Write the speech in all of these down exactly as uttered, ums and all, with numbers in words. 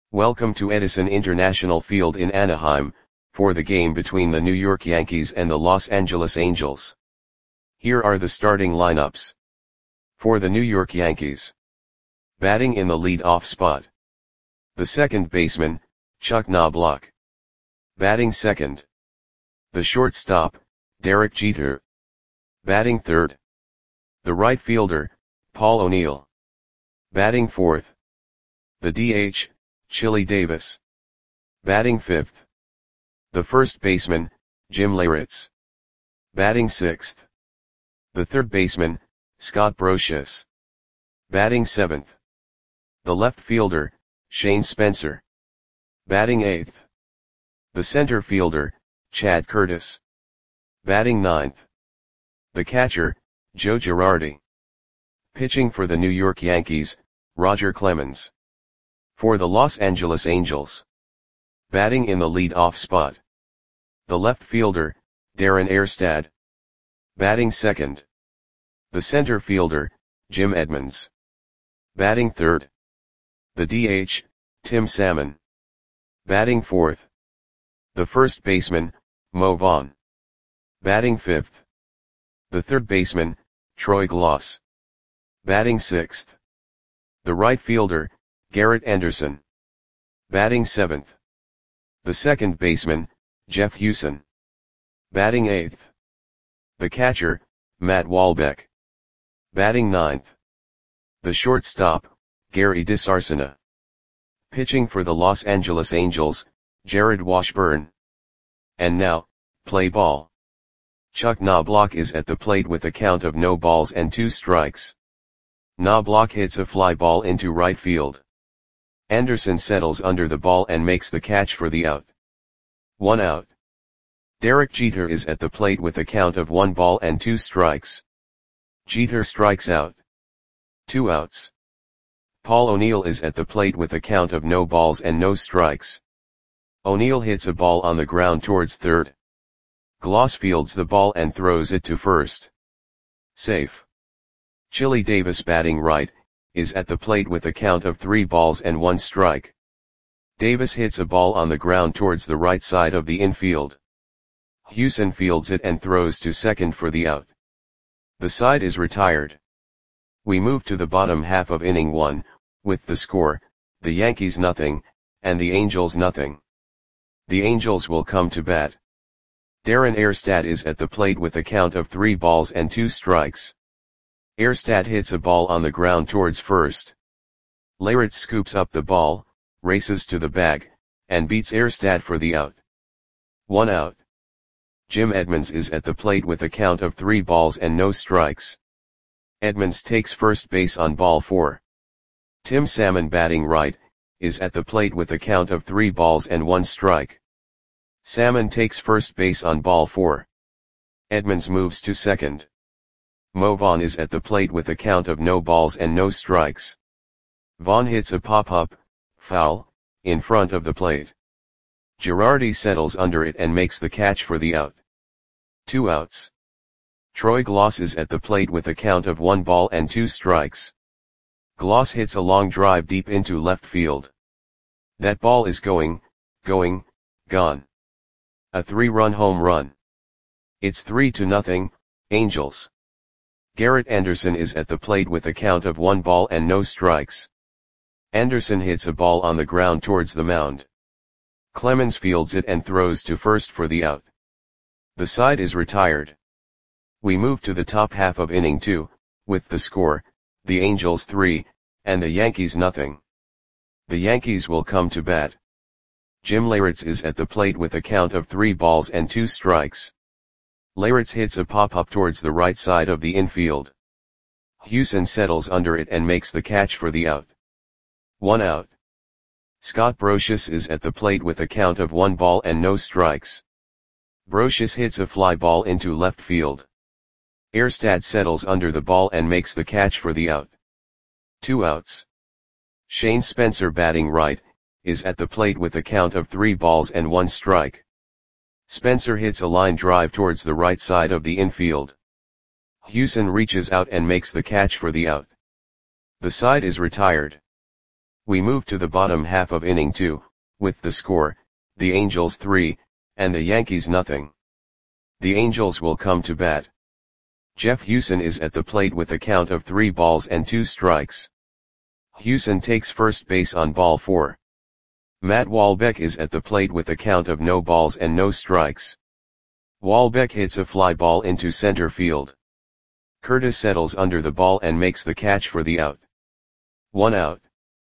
Welcome to Edison International Field in Anaheim, for the game between the New York Yankees and the Los Angeles Angels. Here are the starting lineups. For the New York Yankees. Batting in the lead-off spot. The second baseman, Chuck Knobloch. Batting second. The shortstop, Derek Jeter. Batting third. The right fielder, Paul O'Neill. Batting fourth. The D H, Chili Davis. Batting fifth. The first baseman, Jim Leyritz. Batting sixth. The third baseman, Scott Brosius. Batting seventh. The left fielder, Shane Spencer. Batting eighth. The center fielder, Chad Curtis. Batting ninth. The catcher, Joe Girardi. Pitching for the New York Yankees, Roger Clemens. For the Los Angeles Angels. Batting in the lead-off spot. The left fielder, Darren Erstad. Batting second. The center fielder, Jim Edmonds. Batting third. The D H, Tim Salmon. Batting fourth. The first baseman, Mo Vaughn. Batting fifth. The third baseman, Troy Glaus. Batting sixth. The right fielder, Garrett Anderson. Batting seventh. The second baseman, Jeff Hewson. Batting eighth. The catcher, Matt Walbeck. Batting ninth. The shortstop, Gary DiSarcina. Pitching for the Los Angeles Angels, Jared Washburn. And now, play ball. Chuck Knobloch is at the plate with a count of no balls and two strikes. Knobloch hits a fly ball into right field. Anderson settles under the ball and makes the catch for the out. One out. Derek Jeter is at the plate with a count of one ball and two strikes. Jeter strikes out. Two outs. Paul O'Neill is at the plate with a count of no balls and no strikes. O'Neill hits a ball on the ground towards third. Glaus fields the ball and throws it to first. Safe. Chili Davis, batting right, is at the plate with a count of three balls and one strike. Davis hits a ball on the ground towards the right side of the infield. Hewson fields it and throws to second for the out. The side is retired. We move to the bottom half of inning one, with the score, the Yankees nothing, and the Angels nothing. The Angels will come to bat. Darren Erstad is at the plate with a count of three balls and two strikes. Erstad hits a ball on the ground towards first. Leyritz scoops up the ball, races to the bag, and beats Erstad for the out. One out. Jim Edmonds is at the plate with a count of three balls and no strikes. Edmonds takes first base on ball four. Tim Salmon, batting right, is at the plate with a count of three balls and one strike. Salmon takes first base on ball four. Edmonds moves to second. Mo Vaughn is at the plate with a count of no balls and no strikes. Vaughn hits a pop-up, foul, in front of the plate. Girardi settles under it and makes the catch for the out. Two outs. Troy Glaus is at the plate with a count of one ball and two strikes. Glaus hits a long drive deep into left field. That ball is going, going, gone. A three-run home run. It's three to nothing, Angels. Garrett Anderson is at the plate with a count of one ball and no strikes. Anderson hits a ball on the ground towards the mound. Clemens fields it and throws to first for the out. The side is retired. We move to the top half of inning two, with the score, the Angels three, and the Yankees nothing. The Yankees will come to bat. Jim Leyritz is at the plate with a count of three balls and two strikes. Leyritz hits a pop-up towards the right side of the infield. Hewson settles under it and makes the catch for the out. One out. Scott Brosius is at the plate with a count of one ball and no strikes. Brosius hits a fly ball into left field. Erstad settles under the ball and makes the catch for the out. Two outs. Shane Spencer, batting right, is at the plate with a count of three balls and one strike. Spencer hits a line drive towards the right side of the infield. Hewson reaches out and makes the catch for the out. The side is retired. We move to the bottom half of inning two, with the score, the Angels three, and the Yankees nothing. The Angels will come to bat. Jeff Huson is at the plate with a count of three balls and two strikes. Huson takes first base on ball four. Matt Walbeck is at the plate with a count of no balls and no strikes. Walbeck hits a fly ball into center field. Curtis settles under the ball and makes the catch for the out. One out.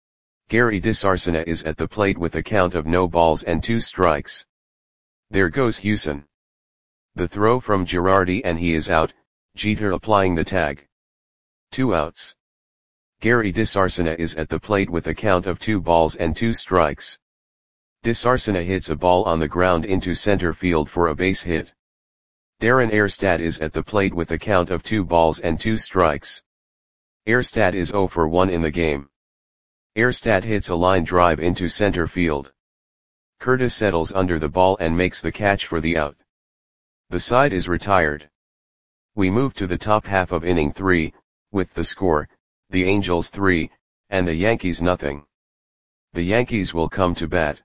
Gary DiSarcina is at the plate with a count of no balls and two strikes. There goes Huson. The throw from Girardi and he is out, Jeter applying the tag. Two outs. Gary DiSarcina is at the plate with a count of two balls and two strikes. DiSarcina hits a ball on the ground into center field for a base hit. Darren Erstad is at the plate with a count of two balls and two strikes. Erstad is oh for one in the game. Erstad hits a line drive into center field. Curtis settles under the ball and makes the catch for the out. The side is retired. We move to the top half of inning three, with the score, the Angels three, and the Yankees nothing. The Yankees will come to bat.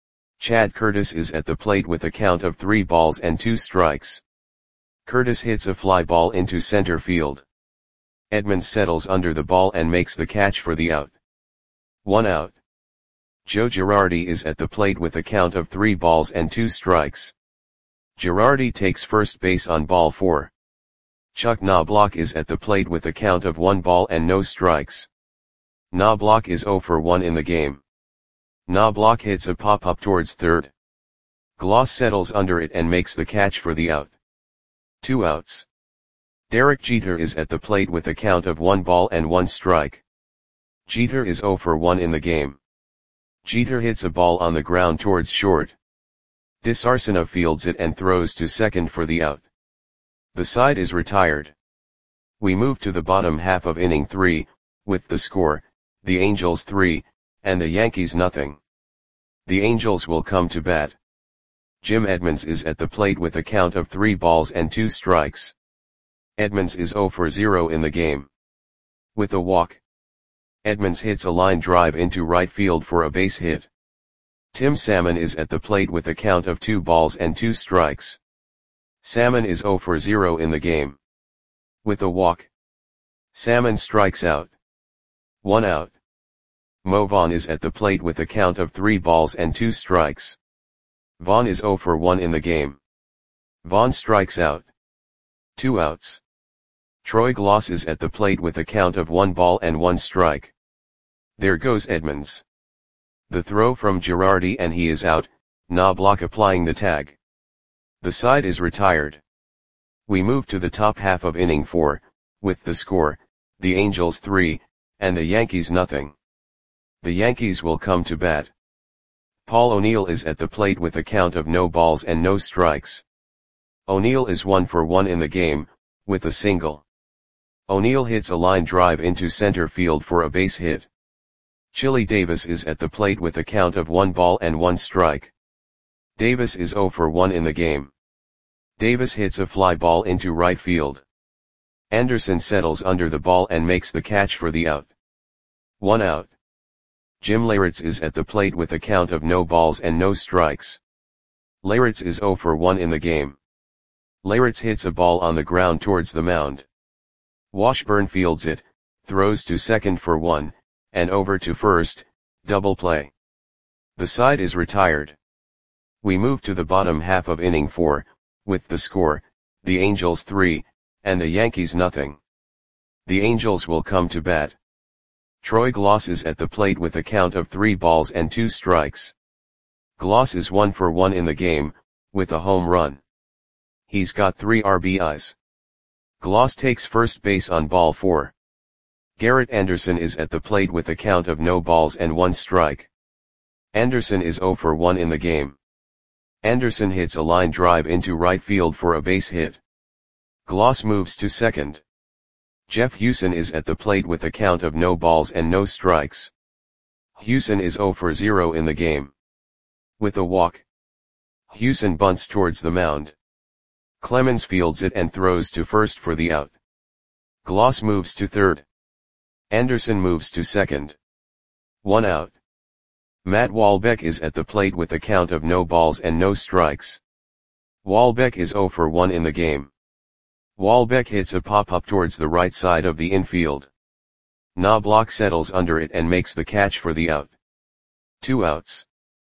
Chad Curtis is at the plate with a count of three balls and two strikes. Curtis hits a fly ball into center field. Edmonds settles under the ball and makes the catch for the out. One out. Joe Girardi is at the plate with a count of three balls and two strikes. Girardi takes first base on ball four. Chuck Knobloch is at the plate with a count of one ball and no strikes. Knobloch is oh for one in the game. Knobloch hits a pop-up towards third. Gloss settles under it and makes the catch for the out. Two outs. Derek Jeter is at the plate with a count of one ball and one strike. Jeter is oh for one in the game. Jeter hits a ball on the ground towards short. DiSarcina fields it and throws to second for the out. The side is retired. We move to the bottom half of inning three, with the score, the Angels three, and the Yankees nothing. The Angels will come to bat. Jim Edmonds is at the plate with a count of three balls and two strikes. Edmonds is oh for zero in the game. With a walk. Edmonds hits a line drive into right field for a base hit. Tim Salmon is at the plate with a count of two balls and two strikes. Salmon is oh for zero in the game. With a walk. Salmon strikes out. One out. Mo Vaughn is at the plate with a count of three balls and two strikes. Vaughn is oh for one in the game. Vaughn strikes out. Two outs. Troy Gloss is at the plate with a count of one ball and one strike. There goes Edmonds. The throw from Girardi and he is out, Knobloch applying the tag. The side is retired. We move to the top half of inning four, with the score, the Angels three, and the Yankees nothing. The Yankees will come to bat. Paul O'Neill is at the plate with a count of no balls and no strikes. O'Neill is one for one in the game, with a single. O'Neill hits a line drive into center field for a base hit. Chili Davis is at the plate with a count of one ball and one strike. Davis is oh for one in the game. Davis hits a fly ball into right field. Anderson settles under the ball and makes the catch for the out. One out. Jim Leyritz is at the plate with a count of no balls and no strikes. Leyritz is oh for one in the game. Leyritz hits a ball on the ground towards the mound. Washburn fields it, throws to second for one, and over to first, double play. The side is retired. We move to the bottom half of inning four, with the score, the Angels three, and the Yankees nothing. The Angels will come to bat. Troy Gloss is at the plate with a count of three balls and two strikes. Gloss is one for one in the game, with a home run. He's got three R B Is. Gloss takes first base on ball four. Garrett Anderson is at the plate with a count of no balls and one strike. Anderson is oh for one in the game. Anderson hits a line drive into right field for a base hit. Gloss moves to second. Jeff Huson is at the plate with a count of no balls and no strikes. Huson is oh for zero in the game. With a walk. Huson bunts towards the mound. Clemens fields it and throws to first for the out. Gloss moves to third. Anderson moves to second. One out. Matt Walbeck is at the plate with a count of no balls and no strikes. Walbeck is zero for one in the game. Walbeck hits a pop-up towards the right side of the infield. Knobloch settles under it and makes the catch for the out. Two outs.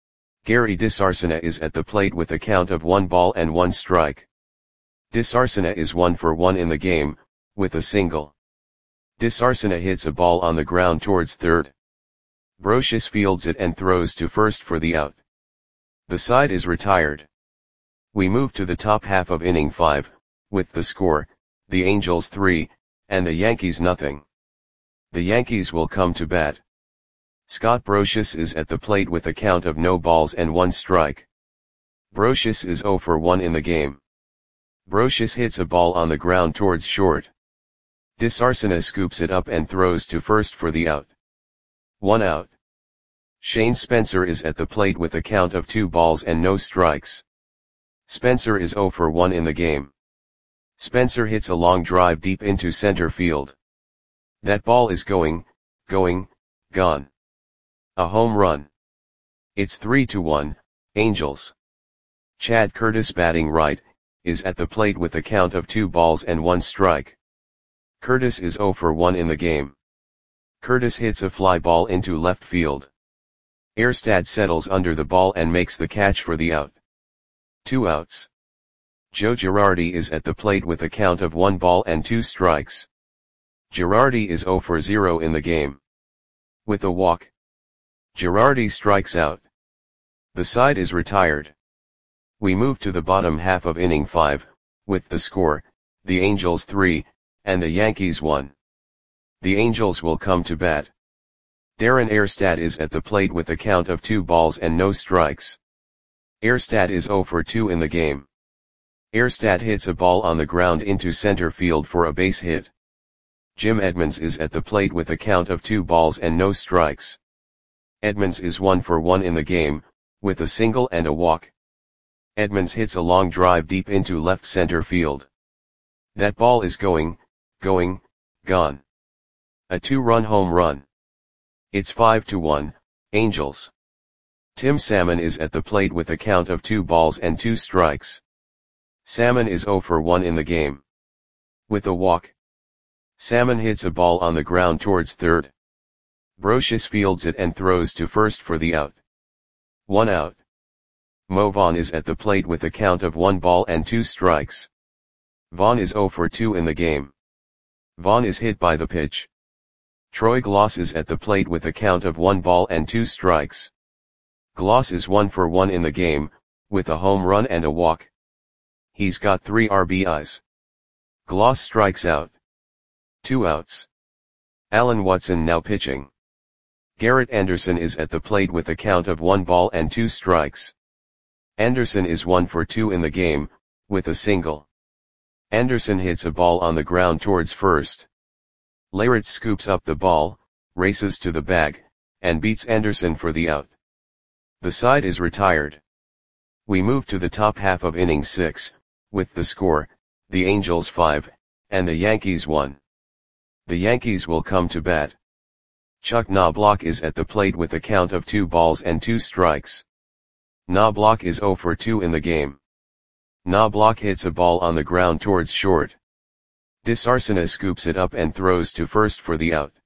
Gary DeSarcina is at the plate with a count of one ball and one strike. DeSarcina is one for one in the game, with a single. DeSarcina hits a ball on the ground towards third. Brocious fields it and throws to first for the out. The side is retired. We move to the top half of inning five, with the score, the Angels three, and the Yankees nothing. The Yankees will come to bat. Scott Brocious is at the plate with a count of no balls and one strike. Brocious is zero for one in the game. Brocious hits a ball on the ground towards short. DeSarcina scoops it up and throws to first for the out. One out. Shane Spencer is at the plate with a count of two balls and no strikes. Spencer is zero for one in the game. Spencer hits a long drive deep into center field. That ball is going, going, gone. A home run. It's three to one, Angels. Chad Curtis, batting right, is at the plate with a count of two balls and one strike. Curtis is zero for one in the game. Curtis hits a fly ball into left field. Erstad settles under the ball and makes the catch for the out. Two outs. Joe Girardi is at the plate with a count of one ball and two strikes. Girardi is zero for zero in the game. With a walk, Girardi strikes out. The side is retired. We move to the bottom half of inning five, with the score, the Angels three, and the Yankees one. The Angels will come to bat. Darren Erstad is at the plate with a count of two balls and no strikes. Erstad is zero for two in the game. Erstad hits a ball on the ground into center field for a base hit. Jim Edmonds is at the plate with a count of two balls and no strikes. Edmonds is one for one in the game, with a single and a walk. Edmonds hits a long drive deep into left center field. That ball is going, going, gone. A two-run home run. It's five to one, Angels. Tim Salmon is at the plate with a count of two balls and two strikes. Salmon is zero for one in the game. With a walk, Salmon hits a ball on the ground towards third. Brocious fields it and throws to first for the out. One out. Mo Vaughn is at the plate with a count of one ball and two strikes. Vaughn is zero for two in the game. Vaughn is hit by the pitch. Troy Gloss is at the plate with a count of one ball and two strikes. Gloss is one for one in the game, with a home run and a walk. He's got three R B Is. Gloss strikes out. Two outs. Alan Watson now pitching. Garrett Anderson is at the plate with a count of one ball and two strikes. Anderson is one for two in the game, with a single. Anderson hits a ball on the ground towards first. Leyritz scoops up the ball, races to the bag, and beats Anderson for the out. The side is retired. We move to the top half of inning six, with the score, the Angels five, and the Yankees one. The Yankees will come to bat. Chuck Knobloch is at the plate with a count of two balls and two strikes. Knobloch is zero for two in the game. Knobloch hits a ball on the ground towards short. DeSarcina scoops it up and throws to first for the out.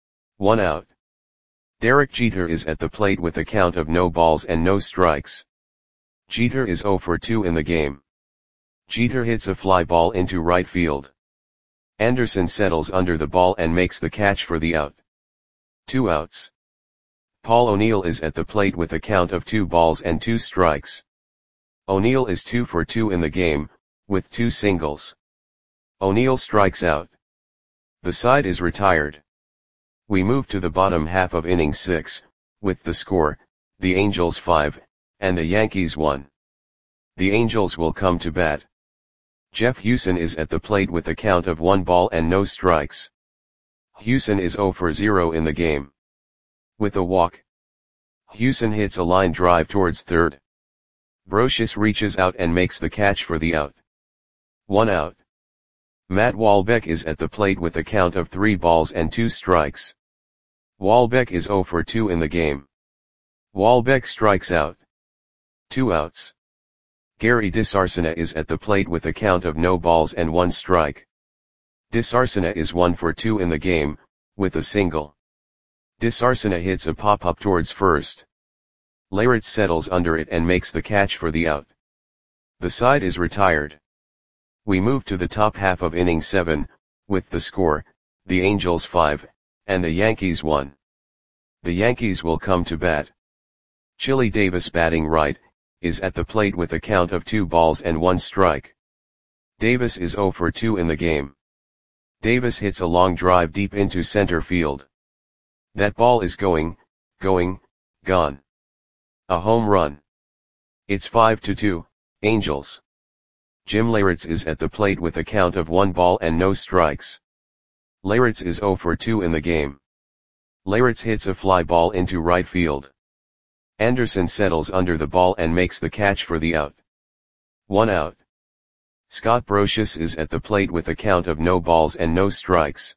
One out. Derek Jeter is at the plate with a count of no balls and no strikes. Jeter is zero for two in the game. Jeter hits a fly ball into right field. Anderson settles under the ball and makes the catch for the out. Two outs. Paul O'Neill is at the plate with a count of two balls and two strikes. O'Neill is two for two in the game, with two singles. O'Neill strikes out. The side is retired. We move to the bottom half of inning six, with the score, the Angels five, and the Yankees one. The Angels will come to bat. Jeff Hewson is at the plate with a count of one ball and no strikes. Hewson is zero for zero in the game. With a walk, Hewson hits a line drive towards third. Brocious reaches out and makes the catch for the out. One out. Matt Walbeck is at the plate with a count of three balls and two strikes. Walbeck is zero for two in the game. Walbeck strikes out. Two outs. Gary DeSarcina is at the plate with a count of no balls and one strike. DeSarcina is one for two in the game, with a single. DeSarcina hits a pop-up towards first. Leyritz settles under it and makes the catch for the out. The side is retired. We move to the top half of inning seven, with the score, the Angels five, and the Yankees one. The Yankees will come to bat. Chili Davis, batting right, is at the plate with a count of two balls and one strike. Davis is zero for two in the game. Davis hits a long drive deep into center field. That ball is going, going, gone. A home run. It's five to two, Angels. Jim Leyritz is at the plate with a count of one ball and no strikes. Leyritz is zero for two in the game. Leyritz hits a fly ball into right field. Anderson settles under the ball and makes the catch for the out. One out. Scott Brosius is at the plate with a count of no balls and no strikes.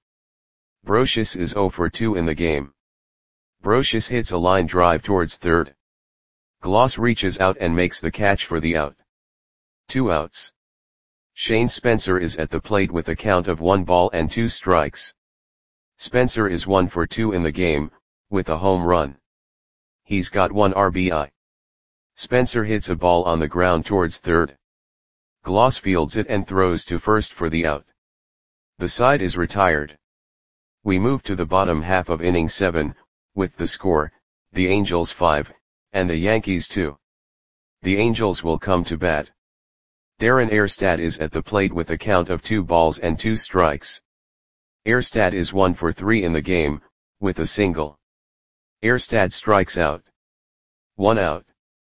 Brosius is zero for two in the game. Brosius hits a line drive towards third. Gloss reaches out and makes the catch for the out. Two outs. Shane Spencer is at the plate with a count of one ball and two strikes. Spencer is one for two in the game, with a home run. He's got one R B I. Spencer hits a ball on the ground towards third. Gloss fields it and throws to first for the out. The side is retired. We move to the bottom half of inning seven, with the score, the Angels five, and the Yankees two. The Angels will come to bat. Darren Erstad is at the plate with a count of two balls and two strikes. Erstad is one for three in the game, with a single. Erstad strikes out. One out.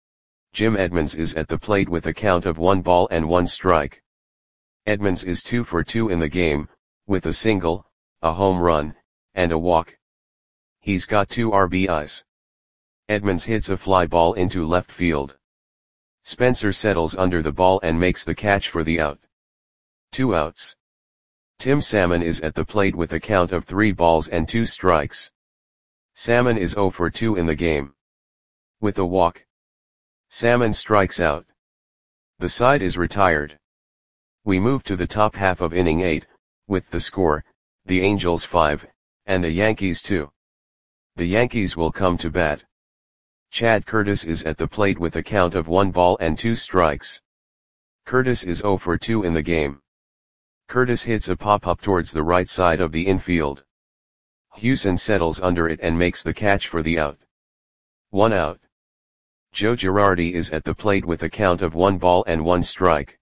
Jim Edmonds is at the plate with a count of one ball and one strike. Edmonds is two for two in the game, with a single, a home run, and a walk. He's got two R B Is. Edmonds hits a fly ball into left field. Spencer settles under the ball and makes the catch for the out. Two outs. Tim Salmon is at the plate with a count of three balls and two strikes. Salmon is zero for two in the game. With a walk. Salmon strikes out. The side is retired. We move to the top half of inning eight, with the score, the Angels five, and the Yankees two. The Yankees will come to bat. Chad Curtis is at the plate with a count of one ball and two strikes. Curtis is zero for two in the game. Curtis hits a pop-up towards the right side of the infield. Hewson settles under it and makes the catch for the out. One out. Joe Girardi is at the plate with a count of one ball and one strike.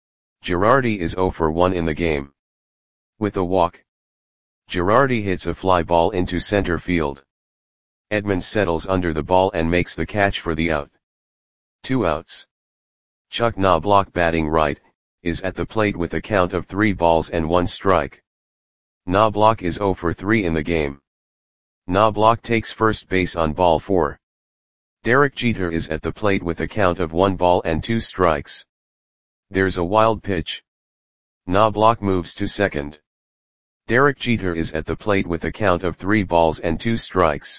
Girardi is zero for one in the game. With a walk. Girardi hits a fly ball into center field. Edmonds settles under the ball and makes the catch for the out. Two outs. Chuck Knobloch, batting right, is at the plate with a count of three balls and one strike. Knobloch is zero for three in the game. Knobloch takes first base on ball four. Derek Jeter is at the plate with a count of one ball and two strikes. There's a wild pitch. Knobloch moves to second. Derek Jeter is at the plate with a count of three balls and two strikes.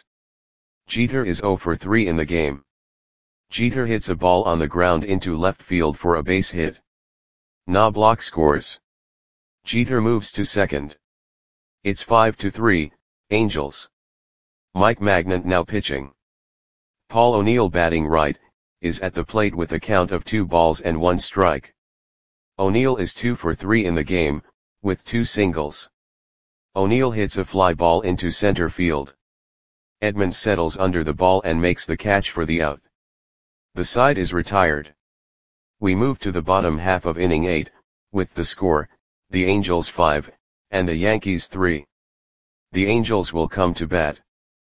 Jeter is zero for three in the game. Jeter hits a ball on the ground into left field for a base hit. Knobloch scores. Jeter moves to second. It's five to three, Angels. Mike Magnant now pitching. Paul O'Neill, batting right, is at the plate with a count of two balls and one strike. O'Neill is two for three in the game, with two singles. O'Neill hits a fly ball into center field. Edmonds settles under the ball and makes the catch for the out. The side is retired. We move to the bottom half of inning eight, with the score, the Angels five, and the Yankees three. The Angels will come to bat.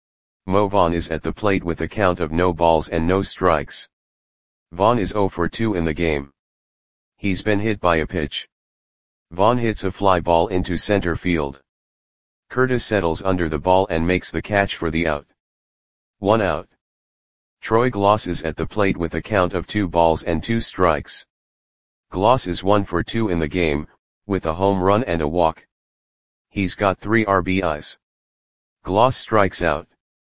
Mo Vaughn is at the plate with a count of no balls and no strikes. Vaughn is zero for two in the game. He's been hit by a pitch. Vaughn hits a fly ball into center field. Curtis settles under the ball and makes the catch for the out. One out. Troy Gloss is at the plate with a count of two balls and two strikes. Gloss is one for two in the game, with a home run and a walk. He's got three R B Is. Gloss strikes out.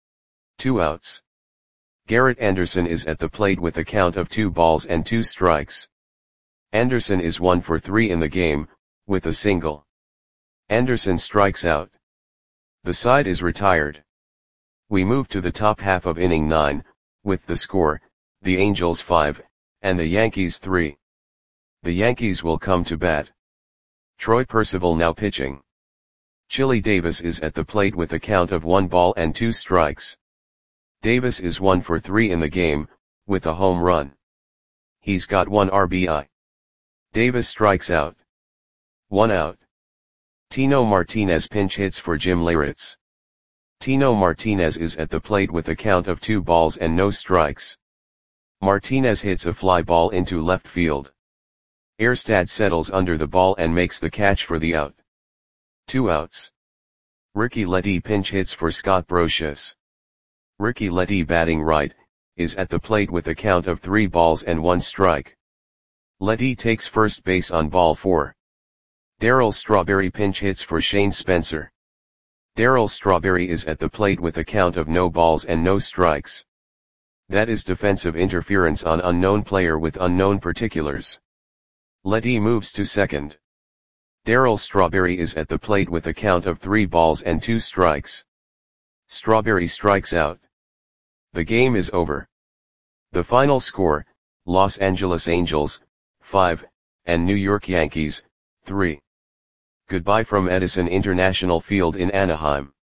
Two outs. Garrett Anderson is at the plate with a count of two balls and two strikes. Anderson is one for three in the game, with a single. Anderson strikes out. The side is retired. We move to the top half of inning nine, with the score, the Angels five, and the Yankees three. The Yankees will come to bat. Troy Percival now pitching. Chili Davis is at the plate with a count of one ball and two strikes. Davis is one for three in the game, with a home run. He's got one R B I. Davis strikes out. One out. Tino Martinez pinch hits for Jim Leyritz. Tino Martinez is at the plate with a count of two balls and no strikes. Martinez hits a fly ball into left field. Erstad settles under the ball and makes the catch for the out. Two outs. Ricky Letty pinch hits for Scott Brosius. Ricky Letty, batting right, is at the plate with a count of three balls and one strike. Letty takes first base on ball four. Darryl Strawberry pinch hits for Shane Spencer. Darryl Strawberry is at the plate with a count of no balls and no strikes. That is defensive interference on unknown player with unknown particulars. Letty moves to second. Darryl Strawberry is at the plate with a count of three balls and two strikes. Strawberry strikes out. The game is over. The final score, Los Angeles Angels, five, and New York Yankees, three. Goodbye from Edison International Field in Anaheim.